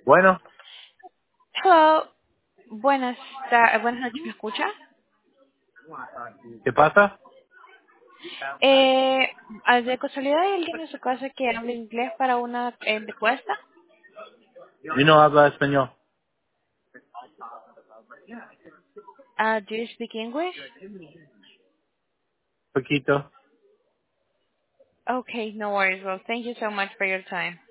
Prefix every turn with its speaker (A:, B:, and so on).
A: Bueno,
B: Hello. Buenas noches, ¿me escucha?
A: ¿qué pasa?
B: Eh, ¿De casualidad hay alguien en su casa que hable inglés para una encuesta?
A: Yo no habla español.
B: Do you speak English?
A: Poquito.
B: Okay, no worries. Well, thank you so much for your time.